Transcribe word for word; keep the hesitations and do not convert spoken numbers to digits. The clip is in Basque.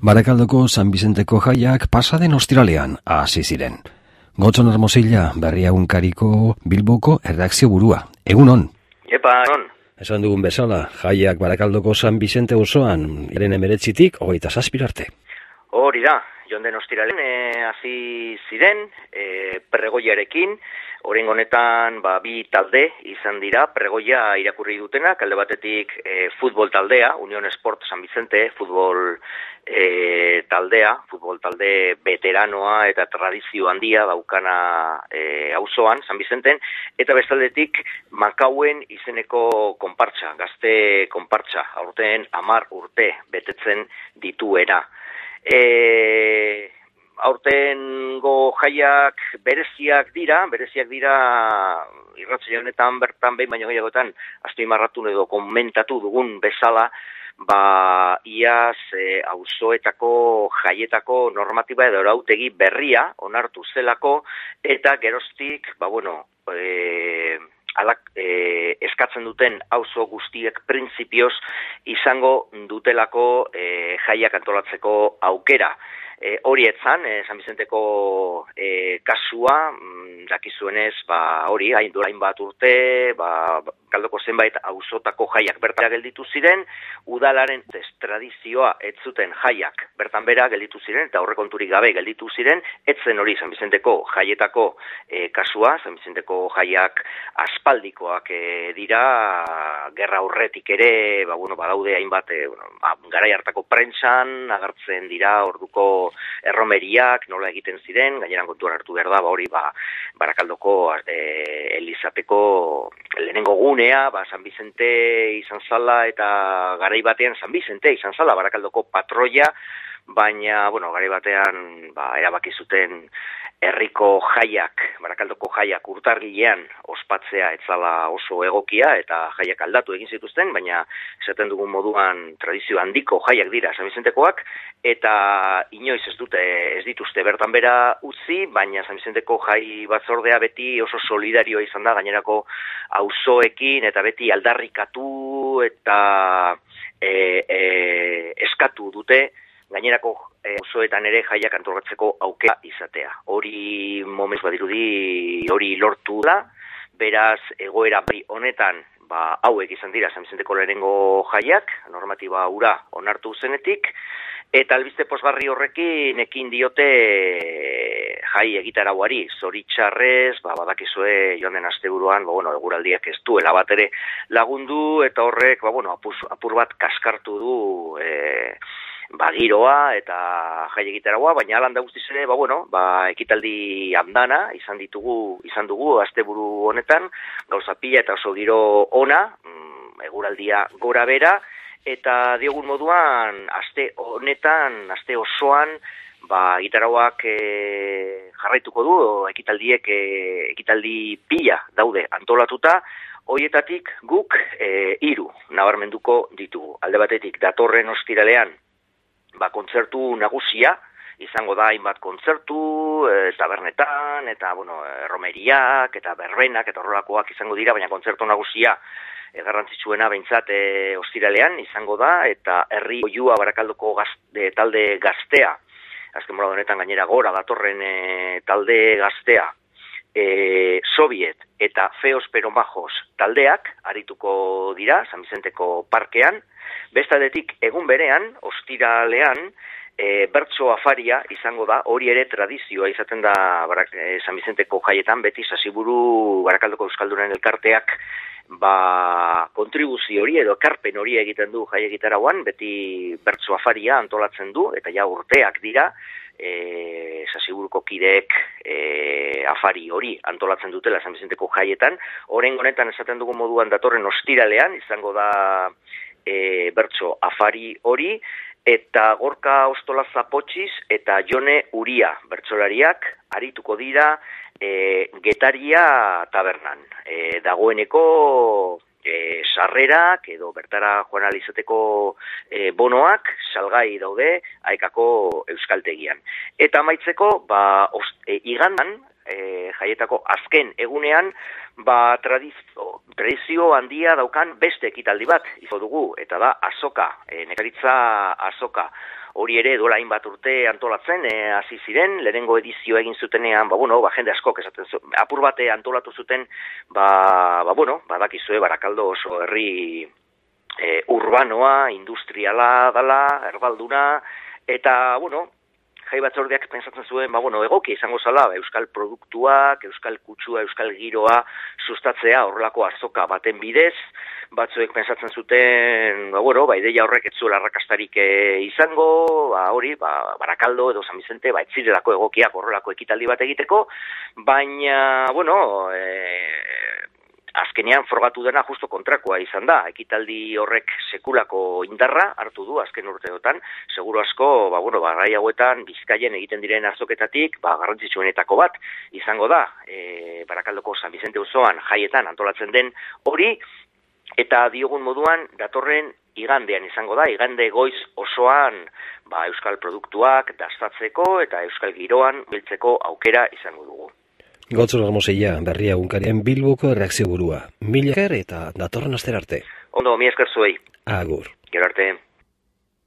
Barakaldoko San Bizenteko jaiak pasaden ostiralean hasi ziren. Gotson Hermosilla, Berri Egunkariko Bilboko erredakzio burua. Egunon. Epa, egun. Esan dugun bezala, jaiak Barakaldoko San Bizente osoan, eren emeretzitik, hogeita zazpirarte. Hori da, jonden ostiralean e, hasi ziren, e, pregoiarekin, orain honetan ba, bi talde izan dira, pregoia irakurri dutenak, alde batetik e, futbol taldea, Unión Sport San Vicente, futbol e, taldea, futbol talde veteranoa eta tradizio handia daukana e, auzoan San Vicenten, eta bestaldetik Makauen izeneko konpartsa, gazte konpartsa, aurten hamar urte betetzen dituera. E, aurtengo jaiak bereziak dira, bereziak dira irratsaio honetan bertan behin baino gehiagotan azpimarratu edo komentatu dugun bezala, ba iaz e, auzoetako jaietako normatiba edo arautegi berria onartu zelako eta geroztik, ba bueno, e, alak e, eskatzen duten auzo guztiek printzipioz izango dutelako e, jaiak antolatzeko aukera. E, hori etzan, e, San Vicenteko e, kasua, mm, dakizuenez, ba, hori, hain durain bat urte, ba, kaldoko zenbait auzotako jaiak bertan gelditu ziren, udalaren tradizioa ez zuten jaiak bertan bera gelditu ziren, eta aurrekonturik gabe gelditu ziren, etzen hori San Vicenteko jaietako e, kasua, San Vicenteko jaiak aspaldikoak e, dira, gerra aurretik ere, ba, bueno, badaude hainbat, e, bueno, ba, garai hartako prentsan agertzen dira, orduko erromeriak nola egiten ziren, gaineran kontuan hartu behar da, ba, hori, ba, Barakaldoko e, Elizapeko lehenengo gunea, ba, San Vicente izan zala, eta garai batean San Vicente izan zala, Barakaldoko patroia, baina, bueno, garai batean, ba, erabaki zuten herriko jaiak, Barakaldoko jaiak urtargilean ospatzea etzala oso egokia, eta jaiak aldatu egin zituzten, baina esaten dugun moduan tradizio handiko jaiak dira San Vicentekoak, eta inoiz ez dute ez dituzte bertan bera utzi, baina San Vicenteko jai batzordea beti oso solidarioa izan da gainerako auzoekin, eta beti aldarrikatu eta e, e, eskatu dute gainerako auzoetan ere jaiak antolatzeko aukera izatea. Hori momentuz badirudi hori lortu da, beraz egoera bri honetan ba, hauek izan dira San Vicenteko lehenengo jaiak, normatiba hura onartu zenetik, eta albiste posgarri horrekin ekin diote jai egitarauari, zoritxarrez, ba, badakizue joan den asteburuan, ba, bueno, eguraldiak ez duela bat ere lagundu, eta horrek ba, bueno, apur, apur bat kaskartu du e, ba, giroa eta jai egitaragoa, baina alan da guztiz ere, ba, bueno, ba, ekitaldi andana izan ditugu, izan dugu asteburu honetan, gauza pila eta oso giro ona, mm, eguraldia gora bera, eta diogun moduan, aste honetan, aste osoan, ba, gitarauak e, jarraituko du, ekitaldiek, e, ekitaldi pila daude antolatuta, hoietatik guk e, hiru nabarmenduko ditugu. Alde batetik, datorren ostiralean, ba, kontzertu nagusia, izango da hainbat kontzertu, e, tabernetan, eta, bueno, romeriak, eta berbenak, eta horrelakoak izango dira, baina kontzertu nagusia e, garrantzitsuena behintzat e, ostiralean izango da, eta herri oihua Barakaldoko gazte, talde gaztea, azken mola honetan gainera gora datorren e, talde gaztea, e, Soviet eta Feos Pero Majos taldeak arituko dira San Vicenteko parkean, bestadetik egun berean, ostiralean, e, bertso afaria izango da, hori ere tradizioa izaten da Barak, e, San Vicenteko jaietan, beti Sasiburu Barakaldoko Euskaldunen elkarteak ba, kontribuzio hori edo ekarpen hori egiten du jai egitarauan, beti bertso afaria antolatzen du, eta ja urteak dira, e, Sasiburuko kideek e, afari hori antolatzen dutela San Vicenteko jaietan. Orain honetan esaten dugun moduan datorren ostiralean izango da e, bertso afari hori, eta Gorka Ostola Zapotxiz eta Jone Uria bertsolariak arituko dira e, Getaria tabernan. E, dagoeneko e, sarrerak edo bertara joan ahal izateko e, bonoak salgai daude Aekako euskaltegian. Eta amaitzeko, ba, ost, e, igandan, e, jaietako azken egunean, ba, tradizio, tradizio handia daukan beste ekitaldi bat izo dugu, eta da azoka, e, nekaritza azoka. Hori ere dola hainbat urte antolatzen, e, hasi ziren, lehenengo edizio egin zutenean, ba, bueno, ba, jende askok esaten zu, apur bate antolatu zuten, ba, ba bueno, badakizue Barakaldo oso herri e, urbanoa, industriala dala, erdalduna, eta, bueno, jai batzordeak pensatzen zuen, ba, bueno, egoki izango zala, euskal produktuak, euskal kutsua, euskal giroa sustatzea horrelako azoka baten bidez, batzuek pensatzen zuten, ba, bueno, ba, ideia horrek ez zuela arrakastarik e, izango, ba, hori, ba, Barakaldo edo San Vicente, ba, etzirelako egokiak horrelako ekitaldi bat egiteko, baina, bueno, e, azkenean frogatu dena justo kontrakoa izan da. Ekitaldi horrek sekulako indarra hartu du azken urteotan, seguru asko, ba, bueno, ba, gai hauetan Bizkaien egiten diren azoketatik, ba, garrantzitsuenetako bat izango da, e, Barakaldoko San Vicente auzoan jaietan antolatzen den hori, eta diogun moduan datorren igandean izango da, igande goiz osoan ba, euskal produktuak dastatzeko eta euskal giroan biltzeko aukera izango dugu. Gotzon Armosilla, berria egunkarien Bilboko erreakzio burua. Mila esker eta datorren astera arte. Ondo, mi esker zuei. Agur. Gero arte.